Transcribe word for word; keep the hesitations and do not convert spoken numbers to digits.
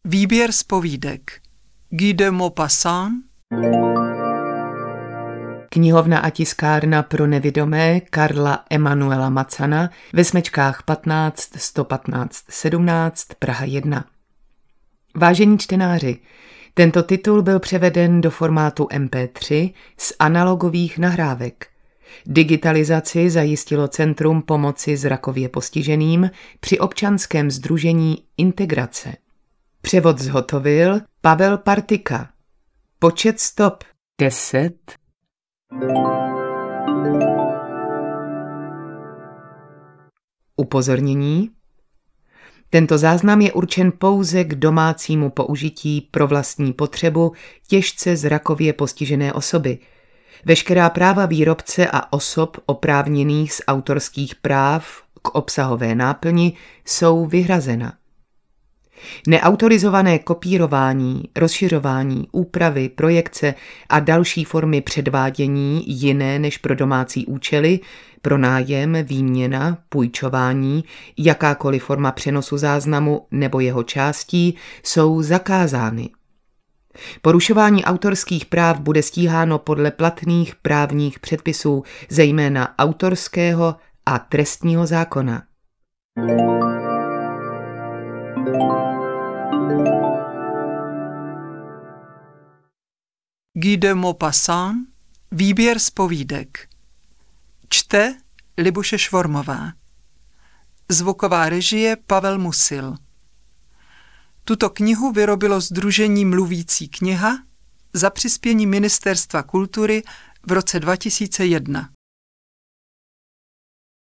Výběr z povídek Guy de Maupassant, Knihovna a tiskárna pro nevidomé Karla Emanuela Macana ve smečkách patnáct sto patnáct sedmnáct Praha jedna. Vážení čtenáři, tento titul byl převeden do formátu em pé tři z analogových nahrávek. Digitalizaci zajistilo Centrum pomoci zrakově postiženým při občanském sdružení Integrace. Převod zhotovil Pavel Partika. Počet stop deset. Upozornění. Tento záznam je určen pouze k domácímu použití pro vlastní potřebu těžce zrakově postižené osoby. Veškerá práva výrobce a osob oprávněných z autorských práv k obsahové náplni jsou vyhrazena. Neautorizované kopírování, rozšiřování, úpravy, projekce a další formy předvádění jiné než pro domácí účely, pronájem, výměna, půjčování, jakákoliv forma přenosu záznamu nebo jeho částí jsou zakázány. Porušování autorských práv bude stíháno podle platných právních předpisů, zejména autorského a trestního zákona. Guy de Maupassant, výběr z povídek. Čte Libuše Švormová. Zvuková režie Pavel Musil. Tuto knihu vyrobilo Sdružení Mluvící kniha za přispění Ministerstva kultury v roce dva tisíce jedna.